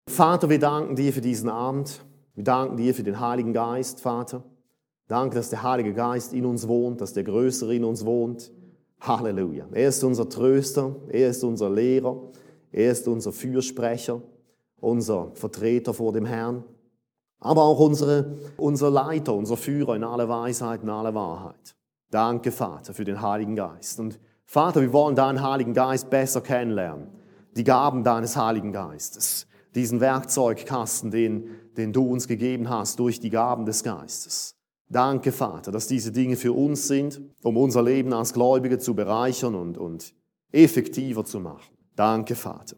Vater, wir danken dir für diesen Abend. Wir danken dir für den Heiligen Geist, Vater. Danke, dass der Heilige Geist in uns wohnt, dass der Größere in uns wohnt. Halleluja. Er ist unser Tröster, er ist unser Lehrer, er ist unser Fürsprecher, unser Vertreter vor dem Herrn, aber auch unser Leiter, unser Führer in aller Weisheit, in aller Wahrheit. Danke, Vater, für den Heiligen Geist. Und Vater, wir wollen deinen Heiligen Geist besser kennenlernen. Die Gaben deines Heiligen Geistes. Diesen Werkzeugkasten, den du uns gegeben hast durch die Gaben des Geistes. Danke, Vater, dass diese Dinge für uns sind, um unser Leben als Gläubige zu bereichern und effektiver zu machen. Danke, Vater.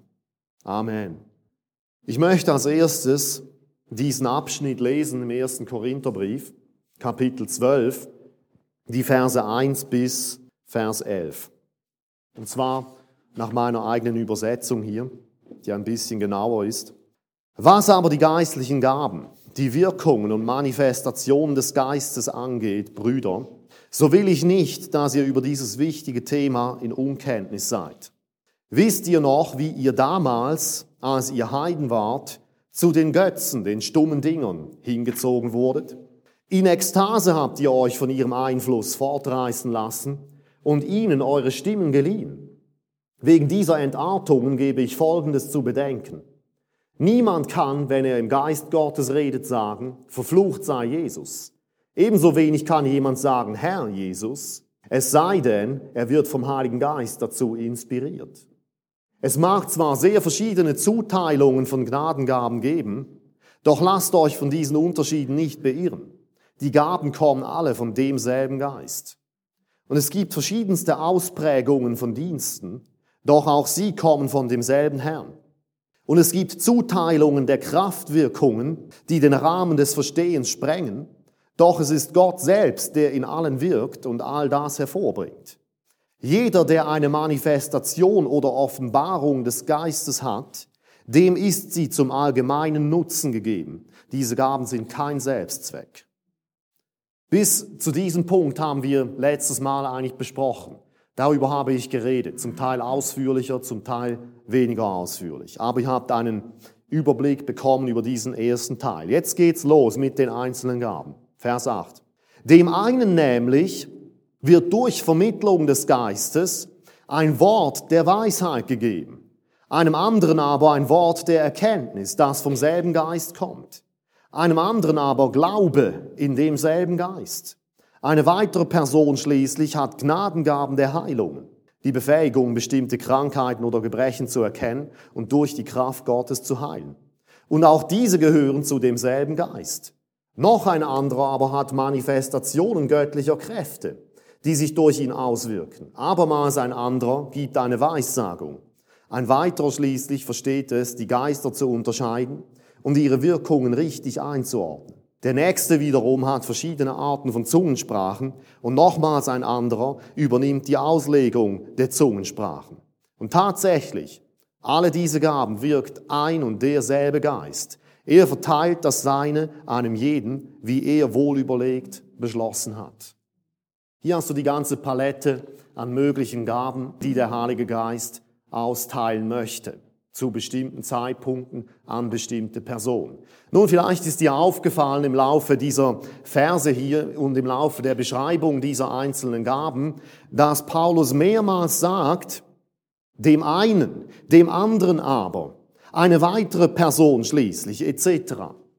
Amen. Ich möchte als erstes diesen Abschnitt lesen im 1. Korintherbrief, Kapitel 12, die Verse 1 bis Vers 11. Und zwar nach meiner eigenen Übersetzung hier, die ein bisschen genauer ist. Was aber die geistlichen Gaben, die Wirkungen und Manifestationen des Geistes angeht, Brüder, so will ich nicht, dass ihr über dieses wichtige Thema in Unkenntnis seid. Wisst ihr noch, wie ihr damals, als ihr Heiden wart, zu den Götzen, den stummen Dingern, hingezogen wurdet? In Ekstase habt ihr euch von ihrem Einfluss fortreißen lassen und ihnen eure Stimmen geliehen. Wegen dieser Entartungen gebe ich Folgendes zu bedenken. Niemand kann, wenn er im Geist Gottes redet, sagen, verflucht sei Jesus. Ebenso wenig kann jemand sagen, Herr Jesus, es sei denn, er wird vom Heiligen Geist dazu inspiriert. Es mag zwar sehr verschiedene Zuteilungen von Gnadengaben geben, doch lasst euch von diesen Unterschieden nicht beirren. Die Gaben kommen alle von demselben Geist. Und es gibt verschiedenste Ausprägungen von Diensten, doch auch sie kommen von demselben Herrn. Und es gibt Zuteilungen der Kraftwirkungen, die den Rahmen des Verstehens sprengen, doch es ist Gott selbst, der in allen wirkt und all das hervorbringt. Jeder, der eine Manifestation oder Offenbarung des Geistes hat, dem ist sie zum allgemeinen Nutzen gegeben. Diese Gaben sind kein Selbstzweck. Bis zu diesem Punkt haben wir letztes Mal eigentlich besprochen. Darüber habe ich geredet, zum Teil ausführlicher, zum Teil weniger ausführlich. Aber ihr habt einen Überblick bekommen über diesen ersten Teil. Jetzt geht's los mit den einzelnen Gaben. Vers 8. Dem einen nämlich wird durch Vermittlung des Geistes ein Wort der Weisheit gegeben, einem anderen aber ein Wort der Erkenntnis, das vom selben Geist kommt, einem anderen aber Glaube in demselben Geist. Eine weitere Person schließlich hat Gnadengaben der Heilungen, die Befähigung, bestimmte Krankheiten oder Gebrechen zu erkennen und durch die Kraft Gottes zu heilen. Und auch diese gehören zu demselben Geist. Noch ein anderer aber hat Manifestationen göttlicher Kräfte, die sich durch ihn auswirken. Abermals ein anderer gibt eine Weissagung. Ein weiterer schließlich versteht es, die Geister zu unterscheiden und ihre Wirkungen richtig einzuordnen. Der nächste wiederum hat verschiedene Arten von Zungensprachen und nochmals ein anderer übernimmt die Auslegung der Zungensprachen. Und tatsächlich, alle diese Gaben wirkt ein und derselbe Geist. Er verteilt das Seine einem jeden, wie er wohlüberlegt beschlossen hat. Hier hast du die ganze Palette an möglichen Gaben, die der Heilige Geist austeilen möchte. Zu bestimmten Zeitpunkten an bestimmte Personen. Nun, vielleicht ist dir aufgefallen im Laufe dieser Verse hier und im Laufe der Beschreibung dieser einzelnen Gaben, dass Paulus mehrmals sagt, dem einen, dem anderen aber, eine weitere Person schließlich, etc.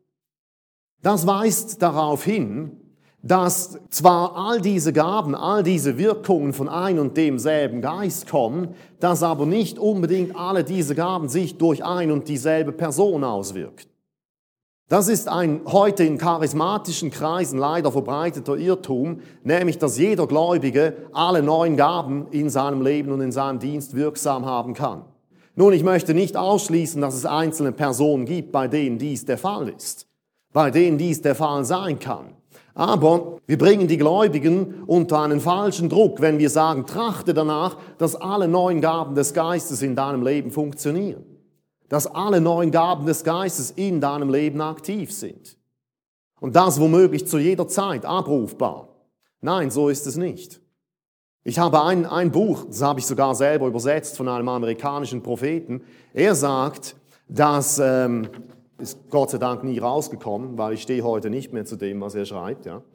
Das weist darauf hin, dass zwar all diese Gaben, all diese Wirkungen von ein und demselben Geist kommen, dass aber nicht unbedingt alle diese Gaben sich durch ein und dieselbe Person auswirken. Das ist ein heute in charismatischen Kreisen leider verbreiteter Irrtum, nämlich dass jeder Gläubige alle 9 Gaben in seinem Leben und in seinem Dienst wirksam haben kann. Nun, ich möchte nicht ausschließen, dass es einzelne Personen gibt, bei denen dies der Fall ist, bei denen dies der Fall sein kann. Aber wir bringen die Gläubigen unter einen falschen Druck, wenn wir sagen, trachte danach, dass alle 9 Gaben des Geistes in deinem Leben funktionieren. Dass alle 9 Gaben des Geistes in deinem Leben aktiv sind. Und das womöglich zu jeder Zeit abrufbar. Nein, so ist es nicht. Ich habe ein Buch, das habe ich sogar selber übersetzt von einem amerikanischen Propheten. Er sagt, Das ist Gott sei Dank nie rausgekommen, weil ich stehe heute nicht mehr zu dem, was er schreibt. Ja.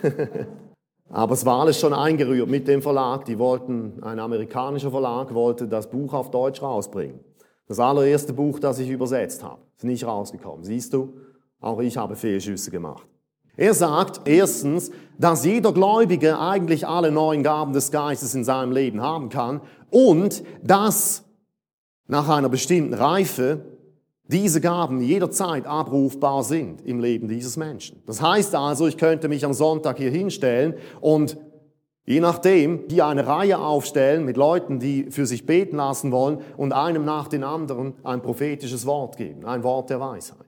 Aber es war alles schon eingerührt mit dem Verlag. Ein amerikanischer Verlag wollte das Buch auf Deutsch rausbringen. Das allererste Buch, das ich übersetzt habe, ist nicht rausgekommen. Siehst du, auch ich habe Fehlschüsse gemacht. Er sagt erstens, dass jeder Gläubige eigentlich alle 9 Gaben des Geistes in seinem Leben haben kann und dass nach einer bestimmten Reife diese Gaben jederzeit abrufbar sind im Leben dieses Menschen. Das heißt also, ich könnte mich am Sonntag hier hinstellen und je nachdem hier eine Reihe aufstellen mit Leuten, die für sich beten lassen wollen und einem nach dem anderen ein prophetisches Wort geben, ein Wort der Weisheit.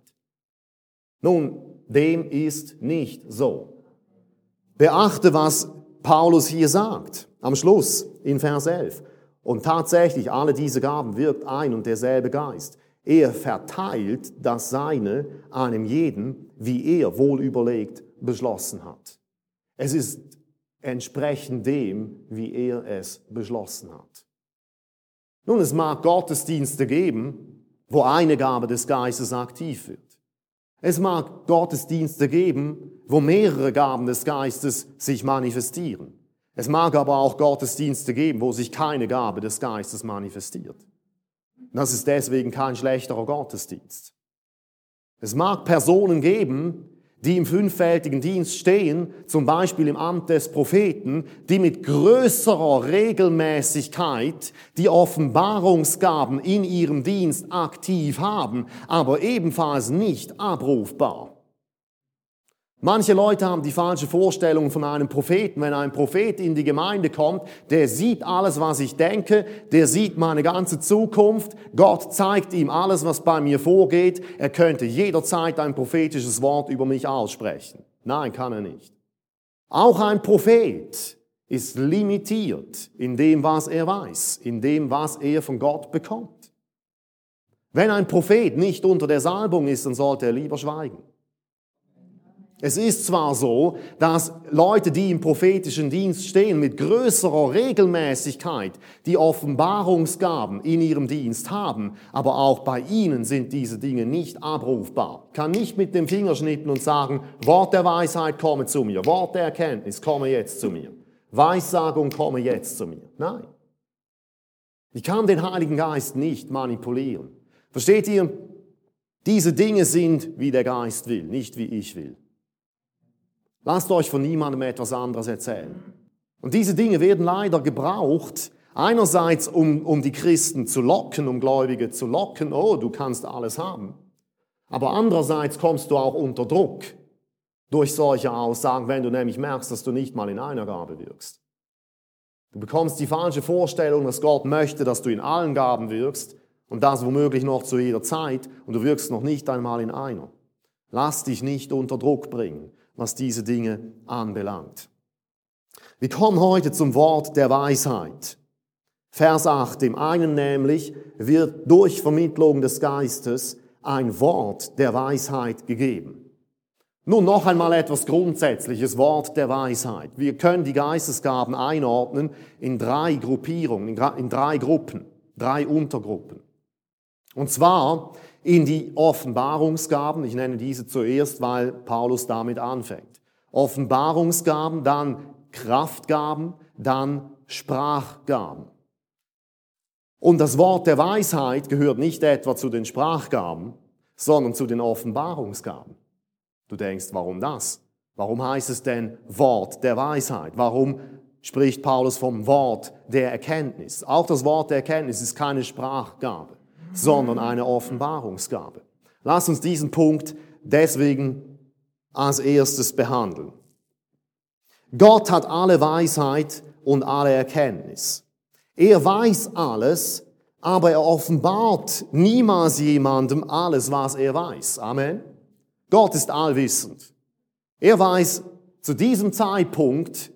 Nun, dem ist nicht so. Beachte, was Paulus hier sagt, am Schluss in Vers 11. Und tatsächlich, alle diese Gaben wirkt ein und derselbe Geist. Er verteilt das Seine einem jeden, wie er wohlüberlegt beschlossen hat. Es ist entsprechend dem, wie er es beschlossen hat. Nun, es mag Gottesdienste geben, wo eine Gabe des Geistes aktiv wird. Es mag Gottesdienste geben, wo mehrere Gaben des Geistes sich manifestieren. Es mag aber auch Gottesdienste geben, wo sich keine Gabe des Geistes manifestiert. Das ist deswegen kein schlechterer Gottesdienst. Es mag Personen geben, die im 5-fältigen Dienst stehen, zum Beispiel im Amt des Propheten, die mit größerer Regelmäßigkeit die Offenbarungsgaben in ihrem Dienst aktiv haben, aber ebenfalls nicht abrufbar. Manche Leute haben die falsche Vorstellung von einem Propheten. Wenn ein Prophet in die Gemeinde kommt, der sieht alles, was ich denke, der sieht meine ganze Zukunft, Gott zeigt ihm alles, was bei mir vorgeht, er könnte jederzeit ein prophetisches Wort über mich aussprechen. Nein, kann er nicht. Auch ein Prophet ist limitiert in dem, was er weiß, in dem, was er von Gott bekommt. Wenn ein Prophet nicht unter der Salbung ist, dann sollte er lieber schweigen. Es ist zwar so, dass Leute, die im prophetischen Dienst stehen, mit größerer Regelmäßigkeit die Offenbarungsgaben in ihrem Dienst haben, aber auch bei ihnen sind diese Dinge nicht abrufbar. Ich kann nicht mit dem Finger schnippen und sagen, Wort der Weisheit, komme zu mir. Wort der Erkenntnis, komme jetzt zu mir. Weissagung, komme jetzt zu mir. Nein. Ich kann den Heiligen Geist nicht manipulieren. Versteht ihr? Diese Dinge sind, wie der Geist will, nicht wie ich will. Lasst euch von niemandem etwas anderes erzählen. Und diese Dinge werden leider gebraucht, einerseits um die Christen zu locken, um Gläubige zu locken, oh, du kannst alles haben. Aber andererseits kommst du auch unter Druck durch solche Aussagen, wenn du nämlich merkst, dass du nicht mal in einer Gabe wirkst. Du bekommst die falsche Vorstellung, dass Gott möchte, dass du in allen Gaben wirkst und das womöglich noch zu jeder Zeit und du wirkst noch nicht einmal in einer. Lass dich nicht unter Druck bringen, was diese Dinge anbelangt. Wir kommen heute zum Wort der Weisheit. Vers 8, dem einen nämlich wird durch Vermittlung des Geistes ein Wort der Weisheit gegeben. Nun noch einmal etwas Grundsätzliches, Wort der Weisheit. Wir können die Geistesgaben einordnen in 3 Gruppierungen, in 3 Gruppen, 3 Untergruppen. Und zwar in die Offenbarungsgaben, ich nenne diese zuerst, weil Paulus damit anfängt. Offenbarungsgaben, dann Kraftgaben, dann Sprachgaben. Und das Wort der Weisheit gehört nicht etwa zu den Sprachgaben, sondern zu den Offenbarungsgaben. Du denkst, warum das? Warum heißt es denn Wort der Weisheit? Warum spricht Paulus vom Wort der Erkenntnis? Auch das Wort der Erkenntnis ist keine Sprachgabe, sondern eine Offenbarungsgabe. Lass uns diesen Punkt deswegen als erstes behandeln. Gott hat alle Weisheit und alle Erkenntnis. Er weiß alles, aber er offenbart niemals jemandem alles, was er weiß. Amen. Gott ist allwissend. Er weiß zu diesem Zeitpunkt,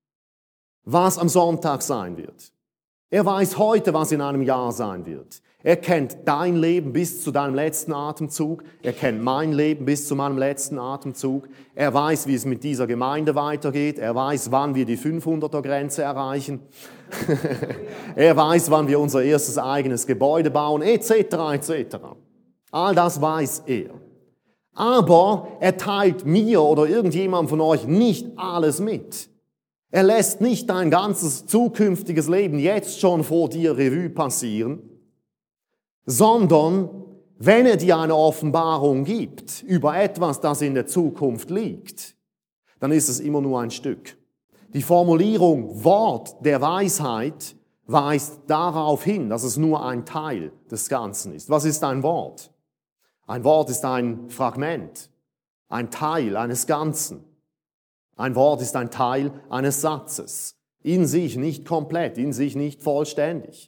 was am Sonntag sein wird. Er weiß heute, was in einem Jahr sein wird. Er kennt dein Leben bis zu deinem letzten Atemzug. Er kennt mein Leben bis zu meinem letzten Atemzug. Er weiß, wie es mit dieser Gemeinde weitergeht. Er weiß, wann wir die 500er-Grenze erreichen. Er weiß, wann wir unser erstes eigenes Gebäude bauen, etc., etc. All das weiß er. Aber er teilt mir oder irgendjemand von euch nicht alles mit. Er lässt nicht dein ganzes zukünftiges Leben jetzt schon vor dir Revue passieren, sondern wenn er dir eine Offenbarung gibt über etwas, das in der Zukunft liegt, dann ist es immer nur ein Stück. Die Formulierung Wort der Weisheit weist darauf hin, dass es nur ein Teil des Ganzen ist. Was ist ein Wort? Ein Wort ist ein Fragment, ein Teil eines Ganzen. Ein Wort ist ein Teil eines Satzes, in sich nicht komplett, in sich nicht vollständig.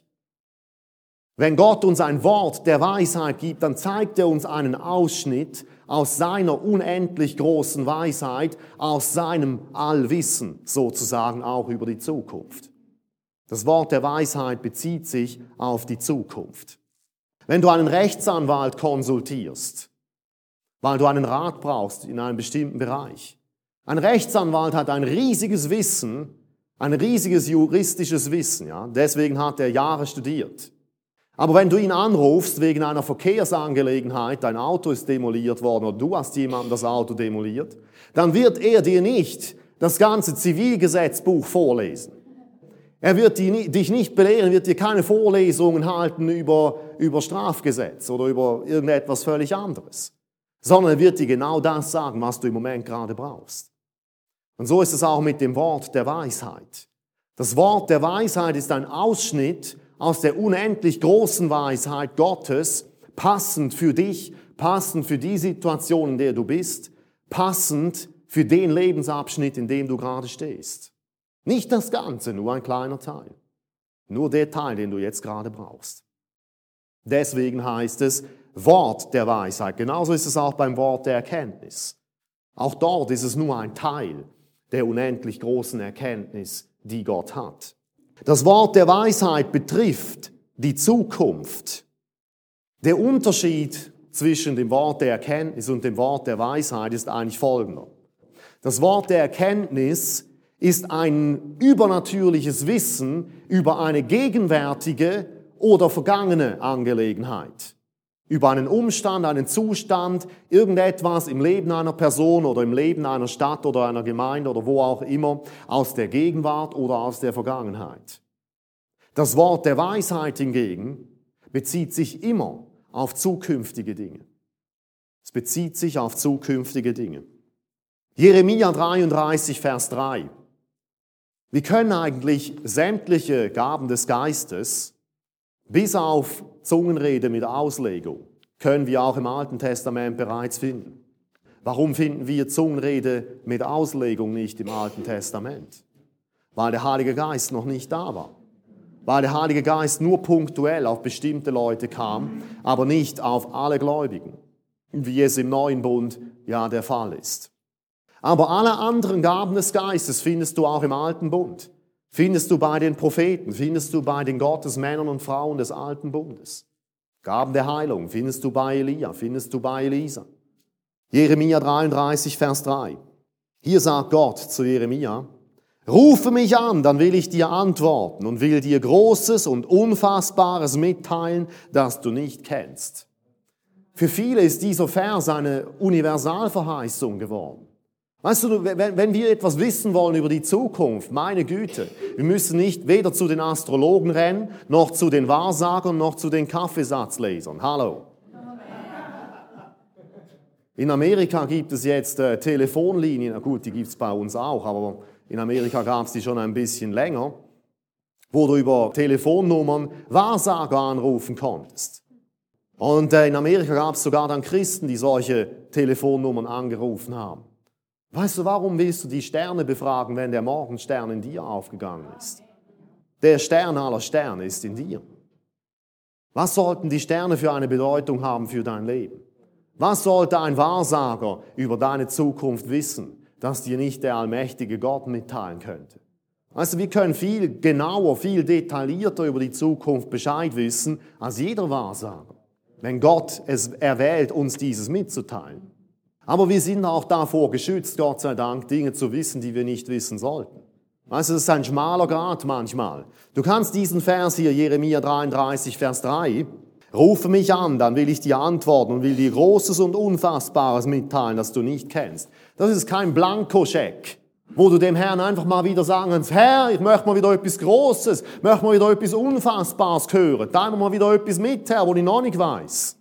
Wenn Gott uns ein Wort der Weisheit gibt, dann zeigt er uns einen Ausschnitt aus seiner unendlich großen Weisheit, aus seinem Allwissen sozusagen auch über die Zukunft. Das Wort der Weisheit bezieht sich auf die Zukunft. Wenn du einen Rechtsanwalt konsultierst, weil du einen Rat brauchst in einem bestimmten Bereich, ein Rechtsanwalt hat ein riesiges Wissen, ein riesiges juristisches Wissen, ja, deswegen hat er Jahre studiert. Aber wenn du ihn anrufst wegen einer Verkehrsangelegenheit, dein Auto ist demoliert worden oder du hast jemandem das Auto demoliert, dann wird er dir nicht das ganze Zivilgesetzbuch vorlesen. Er wird dich nicht belehren, wird dir keine Vorlesungen halten über Strafgesetz oder über irgendetwas völlig anderes, sondern er wird dir genau das sagen, was du im Moment gerade brauchst. Und so ist es auch mit dem Wort der Weisheit. Das Wort der Weisheit ist ein Ausschnitt aus der unendlich großen Weisheit Gottes, passend für dich, passend für die Situation, in der du bist, passend für den Lebensabschnitt, in dem du gerade stehst. Nicht das Ganze, nur ein kleiner Teil. Nur der Teil, den du jetzt gerade brauchst. Deswegen heißt es Wort der Weisheit. Genauso ist es auch beim Wort der Erkenntnis. Auch dort ist es nur ein Teil der unendlich großen Erkenntnis, die Gott hat. Das Wort der Weisheit betrifft die Zukunft. Der Unterschied zwischen dem Wort der Erkenntnis und dem Wort der Weisheit ist eigentlich folgender. Das Wort der Erkenntnis ist ein übernatürliches Wissen über eine gegenwärtige oder vergangene Angelegenheit. Über einen Umstand, einen Zustand, irgendetwas im Leben einer Person oder im Leben einer Stadt oder einer Gemeinde oder wo auch immer, aus der Gegenwart oder aus der Vergangenheit. Das Wort der Weisheit hingegen bezieht sich immer auf zukünftige Dinge. Es bezieht sich auf zukünftige Dinge. Jeremia 33, Vers 3. Wir können eigentlich sämtliche Gaben des Geistes, bis auf Zungenrede mit Auslegung, können wir auch im Alten Testament bereits finden. Warum finden wir Zungenrede mit Auslegung nicht im Alten Testament? Weil der Heilige Geist noch nicht da war. Weil der Heilige Geist nur punktuell auf bestimmte Leute kam, aber nicht auf alle Gläubigen, wie es im Neuen Bund ja der Fall ist. Aber alle anderen Gaben des Geistes findest du auch im Alten Bund. Findest du bei den Propheten, findest du bei den Gottesmännern und Frauen des Alten Bundes. Gaben der Heilung findest du bei Elia, findest du bei Elisa. Jeremia 33, Vers 3. Hier sagt Gott zu Jeremia, rufe mich an, dann will ich dir antworten und will dir Großes und Unfassbares mitteilen, das du nicht kennst. Für viele ist dieser Vers eine Universalverheißung geworden. Weißt du, wenn wir etwas wissen wollen über die Zukunft, meine Güte, wir müssen nicht weder zu den Astrologen rennen, noch zu den Wahrsagern, noch zu den Kaffeesatzlesern. Hallo. In Amerika gibt es jetzt Telefonlinien, na gut, die gibt es bei uns auch, aber in Amerika gab es die schon ein bisschen länger, wo du über Telefonnummern Wahrsager anrufen konntest. Und in Amerika gab es sogar dann Christen, die solche Telefonnummern angerufen haben. Weißt du, warum willst du die Sterne befragen, wenn der Morgenstern in dir aufgegangen ist? Der Stern aller Sterne ist in dir. Was sollten die Sterne für eine Bedeutung haben für dein Leben? Was sollte ein Wahrsager über deine Zukunft wissen, das dir nicht der allmächtige Gott mitteilen könnte? Weißt du, wir können viel genauer, viel detaillierter über die Zukunft Bescheid wissen als jeder Wahrsager, wenn Gott es erwählt, uns dieses mitzuteilen. Aber wir sind auch davor geschützt, Gott sei Dank, Dinge zu wissen, die wir nicht wissen sollten. Weißt du, das ist ein schmaler Grat manchmal. Du kannst diesen Vers hier, Jeremia 33, Vers 3, Rufe mich an, dann will ich dir antworten und will dir Großes und Unfassbares mitteilen, das du nicht kennst. Das ist kein Blankoscheck, wo du dem Herrn einfach mal wieder sagen kannst, Herr, ich möchte mal wieder etwas Großes, ich möchte mal wieder etwas Unfassbares hören, teile mir mal wieder etwas mit, Herr, wo ich noch nicht weiß.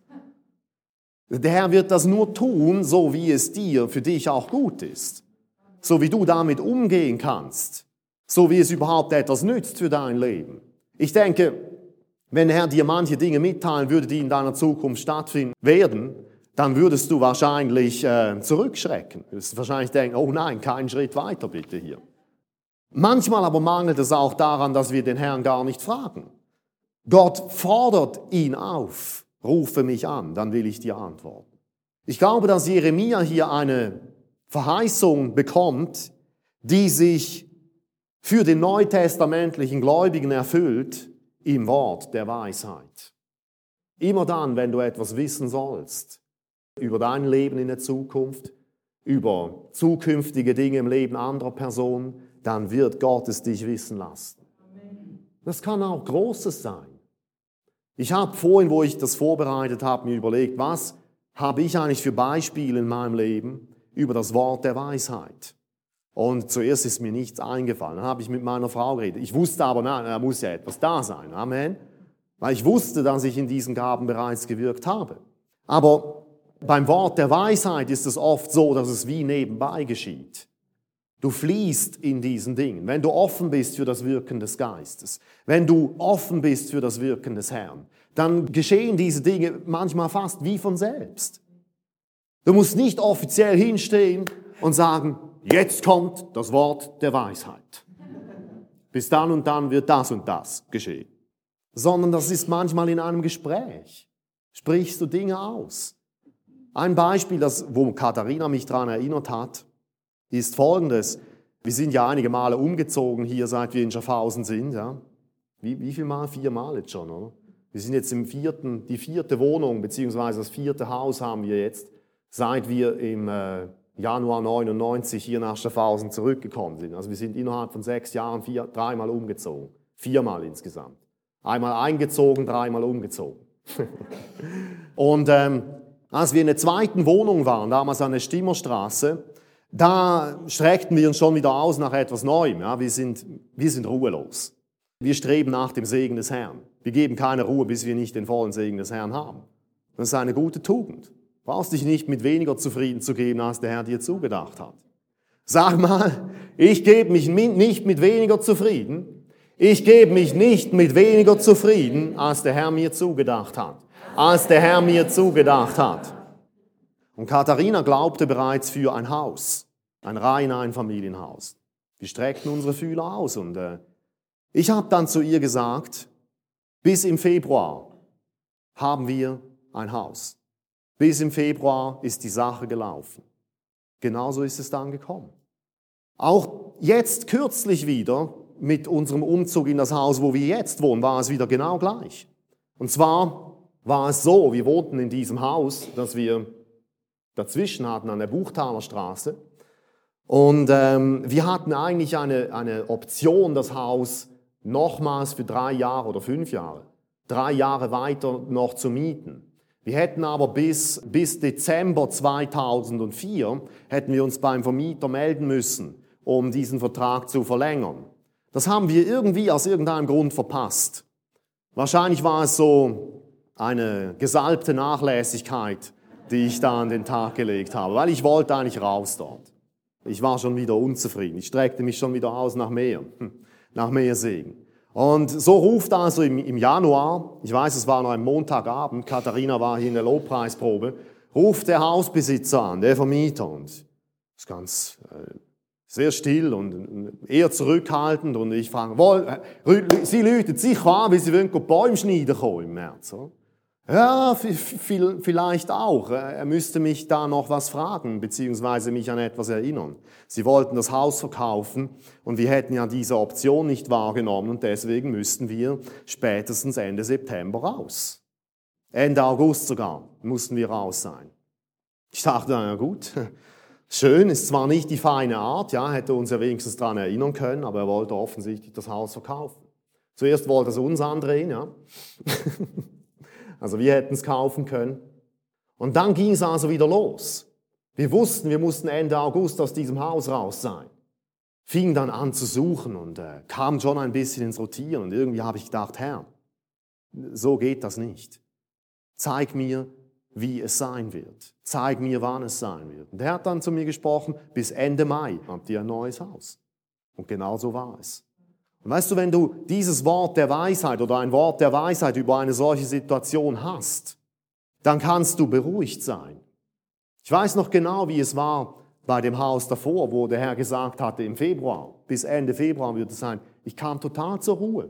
Der Herr wird das nur tun, so wie es dir für dich auch gut ist. So wie du damit umgehen kannst. So wie es überhaupt etwas nützt für dein Leben. Ich denke, wenn der Herr dir manche Dinge mitteilen würde, die in deiner Zukunft stattfinden werden, dann würdest du wahrscheinlich zurückschrecken. Du würdest wahrscheinlich denken, oh nein, keinen Schritt weiter bitte hier. Manchmal aber mangelt es auch daran, dass wir den Herrn gar nicht fragen. Gott fordert ihn auf. Rufe mich an, dann will ich dir antworten. Ich glaube, dass Jeremia hier eine Verheißung bekommt, die sich für den neutestamentlichen Gläubigen erfüllt im Wort der Weisheit. Immer dann, wenn du etwas wissen sollst über dein Leben in der Zukunft, über zukünftige Dinge im Leben anderer Personen, dann wird Gott es dich wissen lassen. Das kann auch Großes sein. Ich habe vorhin, wo ich das vorbereitet habe, mir überlegt, was habe ich eigentlich für Beispiele in meinem Leben über das Wort der Weisheit. Und zuerst ist mir nichts eingefallen. Dann habe ich mit meiner Frau geredet. Ich wusste aber, nein, da muss ja etwas da sein. Amen. Weil ich wusste, dass ich in diesen Gaben bereits gewirkt habe. Aber beim Wort der Weisheit ist es oft so, dass es wie nebenbei geschieht. Du fließt in diesen Dingen, wenn du offen bist für das Wirken des Geistes, wenn du offen bist für das Wirken des Herrn, dann geschehen diese Dinge manchmal fast wie von selbst. Du musst nicht offiziell hinstehen und sagen, jetzt kommt das Wort der Weisheit. Bis dann und dann wird das und das geschehen. Sondern das ist manchmal in einem Gespräch. Sprichst du Dinge aus. Ein Beispiel, wo Katharina mich daran erinnert hat, ist folgendes. Wir sind ja einige Male umgezogen hier, seit wir in Schaffhausen sind. Ja? Wie viel Mal? 4 Mal jetzt schon, oder? Wir sind jetzt die 4. Wohnung, beziehungsweise das 4. Haus haben wir jetzt, seit wir im Januar 99 hier nach Schaffhausen zurückgekommen sind. Also wir sind innerhalb von 6 Jahren 3 Mal umgezogen. 4 Mal insgesamt. Einmal eingezogen, 3 Mal umgezogen. Und als wir in der 2. Wohnung waren, damals an der Stimmerstraße, da streckten wir uns schon wieder aus nach etwas Neuem. Ja, wir sind ruhelos. Wir streben nach dem Segen des Herrn. Wir geben keine Ruhe, bis wir nicht den vollen Segen des Herrn haben. Das ist eine gute Tugend. Du brauchst dich nicht mit weniger zufrieden zu geben, als der Herr dir zugedacht hat. Sag mal, ich gebe mich nicht mit weniger zufrieden. Ich gebe mich nicht mit weniger zufrieden, als der Herr mir zugedacht hat. Als der Herr mir zugedacht hat. Und Katharina glaubte bereits für ein Haus, ein rein Einfamilienhaus. Wir streckten unsere Fühler aus und ich habe dann zu ihr gesagt, bis im Februar haben wir ein Haus. Bis im Februar ist die Sache gelaufen. Genauso ist es dann gekommen. Auch jetzt kürzlich wieder mit unserem Umzug in das Haus, wo wir jetzt wohnen, war es wieder genau gleich. Und zwar war es so, wir wohnten in diesem Haus, das wir dazwischen hatten an der Buchtaler Straße. Und wir hatten eigentlich eine Option, das Haus nochmals für 3 Jahre oder 5 Jahre, 3 Jahre weiter noch zu mieten. Wir hätten aber bis Dezember 2004 hätten wir uns beim Vermieter melden müssen, um diesen Vertrag zu verlängern. Das haben wir irgendwie aus irgendeinem Grund verpasst. Wahrscheinlich war es so eine gesalbte Nachlässigkeit, die ich da an den Tag gelegt habe, weil ich wollte eigentlich raus dort. Ich war schon wieder unzufrieden. Ich streckte mich schon wieder aus nach mehr Segen. Und so ruft also im Januar, ich weiß, es war noch ein Montagabend, Katharina war hier in der Lobpreisprobe, ruft der Hausbesitzer an, der Vermieter, und ist ganz sehr still und eher zurückhaltend, und ich frage, Sie läutet sicher an, weil Sie wollen Bäume schneiden kommen im März, oder? Ja, vielleicht auch. Er müsste mich da noch was fragen, beziehungsweise mich an etwas erinnern. Sie wollten das Haus verkaufen und wir hätten ja diese Option nicht wahrgenommen und deswegen müssten wir spätestens Ende September raus. Ende August sogar mussten wir raus sein. Ich dachte, na gut, schön, ist zwar nicht die feine Art, ja, hätte uns ja wenigstens daran erinnern können, aber er wollte offensichtlich das Haus verkaufen. Zuerst wollte er es uns andrehen, ja. Also wir hätten es kaufen können. Und dann ging es also wieder los. Wir wussten, wir mussten Ende August aus diesem Haus raus sein. Fing dann an zu suchen und kam schon ein bisschen ins Rotieren. Und irgendwie habe ich gedacht, Herr, so geht das nicht. Zeig mir, wie es sein wird. Zeig mir, wann es sein wird. Und er hat dann zu mir gesprochen, bis Ende Mai habt ihr ein neues Haus. Und genau so war es. Und weißt du, wenn du dieses Wort der Weisheit oder ein Wort der Weisheit über eine solche Situation hast, dann kannst du beruhigt sein. Ich weiß noch genau, wie es war bei dem Haus davor, wo der Herr gesagt hatte, im Februar, bis Ende Februar wird es sein, ich kam total zur Ruhe.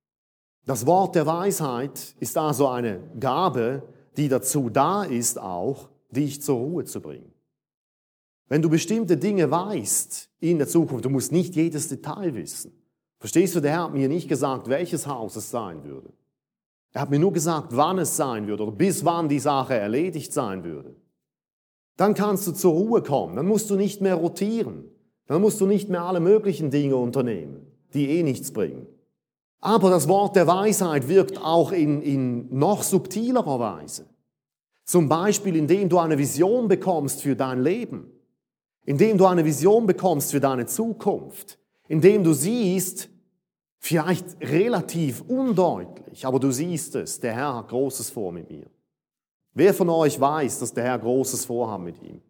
Das Wort der Weisheit ist also eine Gabe, die dazu da ist, auch dich zur Ruhe zu bringen. Wenn du bestimmte Dinge weißt in der Zukunft, du musst nicht jedes Detail wissen. Verstehst du, der Herr hat mir nicht gesagt, welches Haus es sein würde. Er hat mir nur gesagt, wann es sein würde oder bis wann die Sache erledigt sein würde. Dann kannst du zur Ruhe kommen, dann musst du nicht mehr rotieren, dann musst du nicht mehr alle möglichen Dinge unternehmen, die eh nichts bringen. Aber das Wort der Weisheit wirkt auch in noch subtilerer Weise. Zum Beispiel, indem du eine Vision bekommst für dein Leben, indem du eine Vision bekommst für deine Zukunft, indem du siehst, vielleicht relativ undeutlich, aber du siehst es, der Herr hat Großes vor mit mir. Wer von euch weiß, dass der Herr Großes vorhat mit ihm?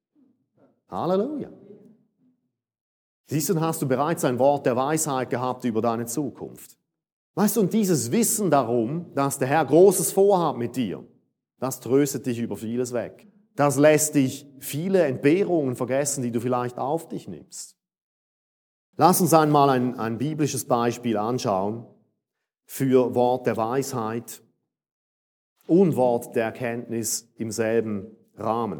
Halleluja. Siehst du, dann hast du bereits ein Wort der Weisheit gehabt über deine Zukunft. Weißt du, und dieses Wissen darum, dass der Herr Großes vorhat mit dir, das tröstet dich über vieles weg. Das lässt dich viele Entbehrungen vergessen, die du vielleicht auf dich nimmst. Lass uns einmal ein biblisches Beispiel anschauen für Wort der Weisheit und Wort der Erkenntnis im selben Rahmen.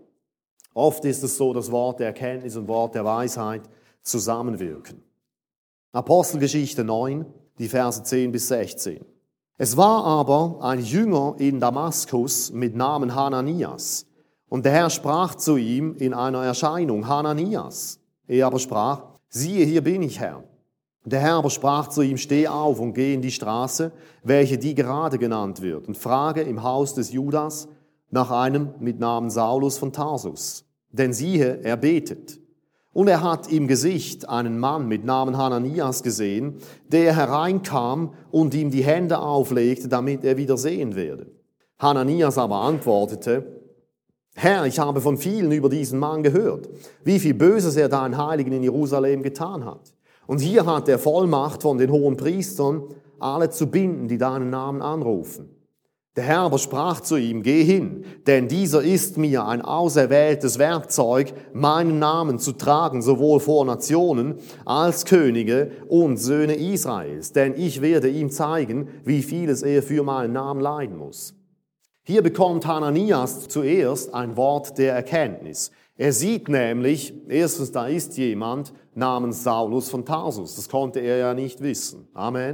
Oft ist es so, dass Wort der Erkenntnis und Wort der Weisheit zusammenwirken. Apostelgeschichte 9, die Verse 10 bis 16. Es war aber ein Jünger in Damaskus mit Namen Hananias. Und der Herr sprach zu ihm in einer Erscheinung, Hananias. Er aber sprach, siehe, hier bin ich, Herr. Der Herr aber sprach zu ihm, steh auf und geh in die Straße, welche die Gerade genannt wird, und frage im Haus des Judas nach einem mit Namen Saulus von Tarsus. Denn siehe, er betet. Und er hat im Gesicht einen Mann mit Namen Hananias gesehen, der hereinkam und ihm die Hände auflegte, damit er wieder sehen werde. Hananias aber antwortete, Herr, ich habe von vielen über diesen Mann gehört, wie viel Böses er deinen Heiligen in Jerusalem getan hat. Und hier hat er Vollmacht von den hohen Priestern, alle zu binden, die deinen Namen anrufen. Der Herr aber sprach zu ihm, geh hin, denn dieser ist mir ein auserwähltes Werkzeug, meinen Namen zu tragen, sowohl vor Nationen als Könige und Söhne Israels. Denn ich werde ihm zeigen, wie vieles er für meinen Namen leiden muss. Hier bekommt Hananias zuerst ein Wort der Erkenntnis. Er sieht nämlich, erstens, da ist jemand namens Saulus von Tarsus. Das konnte er ja nicht wissen. Amen.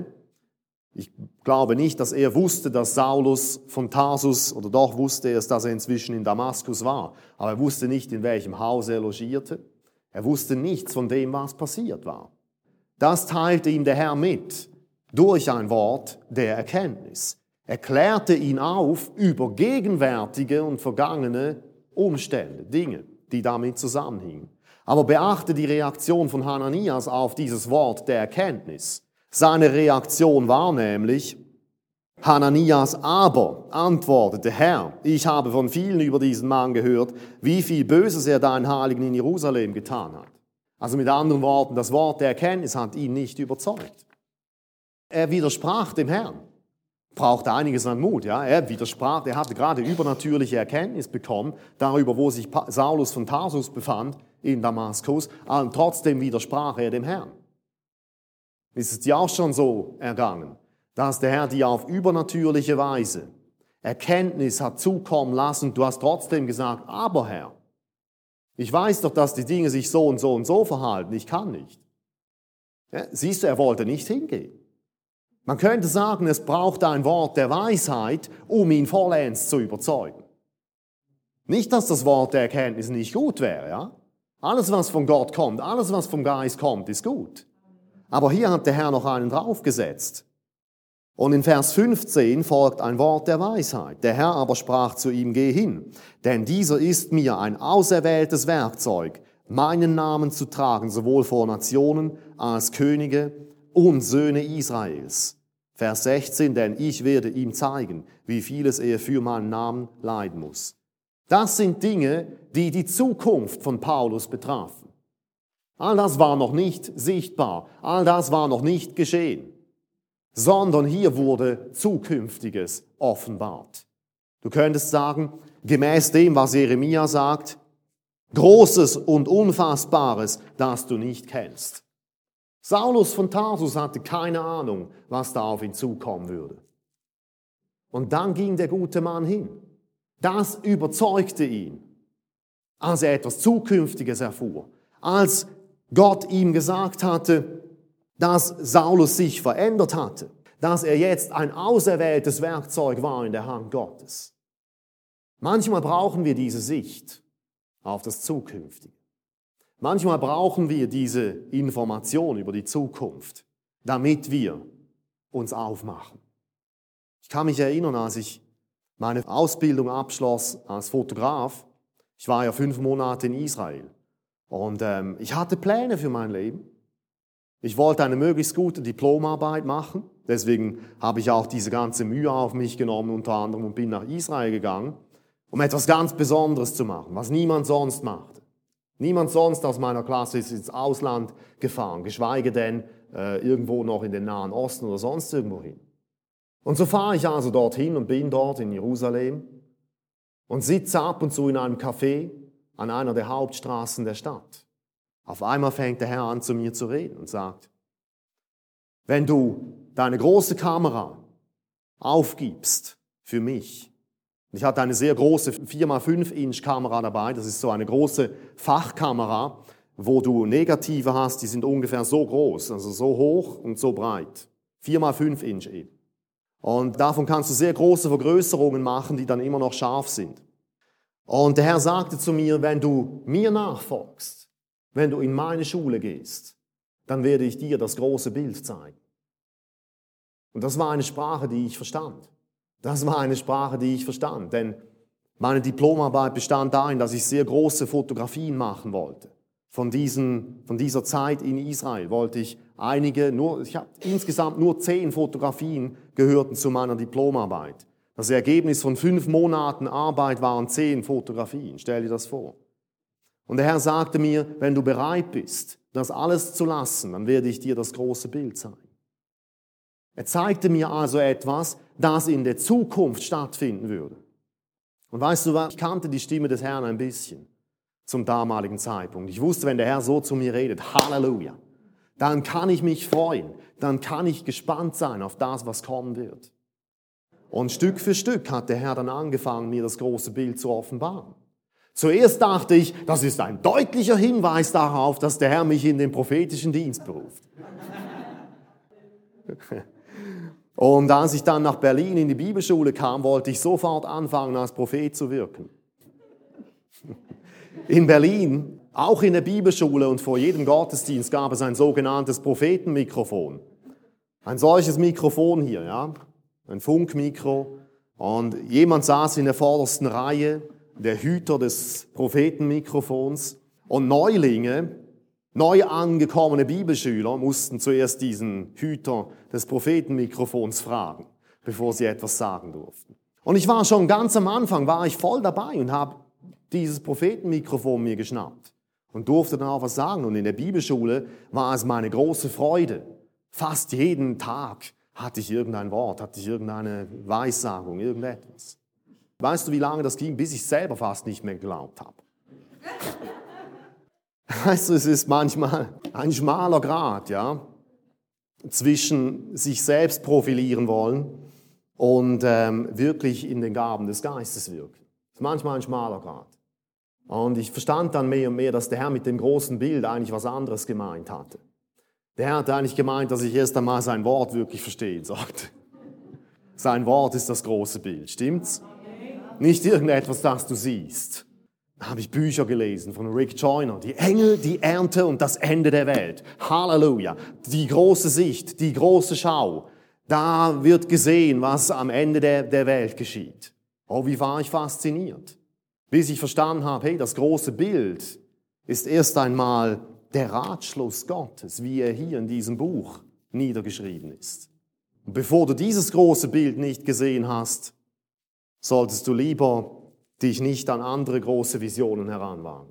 Ich glaube nicht, dass er wusste, dass Saulus von Tarsus, oder doch wusste er es, dass er inzwischen in Damaskus war. Aber er wusste nicht, in welchem Haus er logierte. Er wusste nichts von dem, was passiert war. Das teilte ihm der Herr mit durch ein Wort der Erkenntnis. Er klärte ihn auf über gegenwärtige und vergangene Umstände, Dinge, die damit zusammenhingen. Aber beachte die Reaktion von Hananias auf dieses Wort der Erkenntnis. Seine Reaktion war nämlich, Hananias aber antwortete, Herr, ich habe von vielen über diesen Mann gehört, wie viel Böses er deinen Heiligen in Jerusalem getan hat. Also mit anderen Worten, das Wort der Erkenntnis hat ihn nicht überzeugt. Er widersprach dem Herrn. Braucht einiges an Mut, ja. Er widersprach, er hatte gerade übernatürliche Erkenntnis bekommen, darüber, wo sich Saulus von Tarsus befand, in Damaskus, und trotzdem widersprach er dem Herrn. Ist es dir auch schon so ergangen, dass der Herr dir auf übernatürliche Weise Erkenntnis hat zukommen lassen, du hast trotzdem gesagt, aber Herr, ich weiß doch, dass die Dinge sich so und so und so verhalten, ich kann nicht. Ja, siehst du, er wollte nicht hingehen. Man könnte sagen, es braucht ein Wort der Weisheit, um ihn vollends zu überzeugen. Nicht, dass das Wort der Erkenntnis nicht gut wäre, ja? Alles, was von Gott kommt, alles, was vom Geist kommt, ist gut. Aber hier hat der Herr noch einen draufgesetzt. Und in Vers 15 folgt ein Wort der Weisheit. Der Herr aber sprach zu ihm, geh hin, denn dieser ist mir ein auserwähltes Werkzeug, meinen Namen zu tragen, sowohl vor Nationen als Könige und Söhne Israels. Vers 16, denn ich werde ihm zeigen, wie vieles er für meinen Namen leiden muss. Das sind Dinge, die die Zukunft von Paulus betrafen. All das war noch nicht sichtbar, all das war noch nicht geschehen, sondern hier wurde Zukünftiges offenbart. Du könntest sagen, gemäß dem, was Jeremia sagt, Großes und Unfassbares, das du nicht kennst. Saulus von Tarsus hatte keine Ahnung, was da auf ihn zukommen würde. Und dann ging der gute Mann hin. Das überzeugte ihn, als er etwas Zukünftiges erfuhr, als Gott ihm gesagt hatte, dass Saulus sich verändert hatte, dass er jetzt ein auserwähltes Werkzeug war in der Hand Gottes. Manchmal brauchen wir diese Sicht auf das Zukünftige. Manchmal brauchen wir diese Information über die Zukunft, damit wir uns aufmachen. Ich kann mich erinnern, als ich meine Ausbildung abschloss als Fotograf. Ich war ja 5 Monate in Israel und ich hatte Pläne für mein Leben. Ich wollte eine möglichst gute Diplomarbeit machen. Deswegen habe ich auch diese ganze Mühe auf mich genommen unter anderem und bin nach Israel gegangen, um etwas ganz Besonderes zu machen, was niemand sonst machte. Niemand sonst aus meiner Klasse ist ins Ausland gefahren, geschweige denn irgendwo noch in den Nahen Osten oder sonst irgendwo hin. Und so fahre ich also dorthin und bin dort in Jerusalem und sitze ab und zu in einem Café an einer der Hauptstraßen der Stadt. Auf einmal fängt der Herr an, zu mir zu reden und sagt, wenn du deine große Kamera aufgibst für mich, ich hatte eine sehr große 4x5 Inch Kamera dabei, das ist so eine große Fachkamera, wo du Negative hast, die sind ungefähr so groß, also so hoch und so breit. 4x5 Inch eben. Und davon kannst du sehr große Vergrößerungen machen, die dann immer noch scharf sind. Und der Herr sagte zu mir, wenn du mir nachfolgst, wenn du in meine Schule gehst, dann werde ich dir das große Bild zeigen. Und das war eine Sprache, die ich verstand. Das war eine Sprache, die ich verstand, denn meine Diplomarbeit bestand darin, dass ich sehr große Fotografien machen wollte. Von dieser Zeit in Israel wollte ich ich habe insgesamt nur 10 Fotografien gehörten zu meiner Diplomarbeit. Das Ergebnis von 5 Monaten Arbeit waren 10 Fotografien. Stell dir das vor. Und der Herr sagte mir, wenn du bereit bist, das alles zu lassen, dann werde ich dir das große Bild zeigen. Er zeigte mir also etwas, das in der Zukunft stattfinden würde. Und weißt du was, ich kannte die Stimme des Herrn ein bisschen zum damaligen Zeitpunkt. Ich wusste, wenn der Herr so zu mir redet, Halleluja, dann kann ich mich freuen, dann kann ich gespannt sein auf das, was kommen wird. Und Stück für Stück hat der Herr dann angefangen, mir das große Bild zu offenbaren. Zuerst dachte ich, das ist ein deutlicher Hinweis darauf, dass der Herr mich in den prophetischen Dienst beruft. Und als ich dann nach Berlin in die Bibelschule kam, wollte ich sofort anfangen, als Prophet zu wirken. In Berlin, auch in der Bibelschule und vor jedem Gottesdienst gab es ein sogenanntes Prophetenmikrofon. Ein solches Mikrofon hier, ja, ein Funkmikro. Und jemand saß in der vordersten Reihe, der Hüter des Prophetenmikrofons. Und Neulinge, neu angekommene Bibelschüler mussten zuerst diesen Hüter des Prophetenmikrofons fragen, bevor sie etwas sagen durften. Und ich war schon ganz am Anfang, war ich voll dabei und habe dieses Prophetenmikrofon mir geschnappt und durfte dann auch was sagen. Und in der Bibelschule war es meine große Freude. Fast jeden Tag hatte ich irgendein Wort, hatte ich irgendeine Weissagung, irgendetwas. Weißt du, wie lange das ging, bis ich selber fast nicht mehr geglaubt habe? Weißt du, es ist manchmal ein schmaler Grat, ja, zwischen sich selbst profilieren wollen und wirklich in den Gaben des Geistes wirken. Es ist manchmal ein schmaler Grat. Und ich verstand dann mehr und mehr, dass der Herr mit dem großen Bild eigentlich was anderes gemeint hatte. Der Herr hat eigentlich gemeint, dass ich erst einmal sein Wort wirklich verstehen sollte. Sein Wort ist das große Bild, stimmt's? Nicht irgendetwas, das du siehst. Da habe ich Bücher gelesen von Rick Joyner. Die Engel, die Ernte und das Ende der Welt. Halleluja. Die große Sicht, die große Schau. Da wird gesehen, was am Ende der Welt geschieht. Oh, wie war ich fasziniert, bis ich verstanden habe, hey, das große Bild ist erst einmal der Ratschluss Gottes, wie er hier in diesem Buch niedergeschrieben ist. Und bevor du dieses große Bild nicht gesehen hast, solltest du lieber dich nicht an andere große Visionen heranwagen.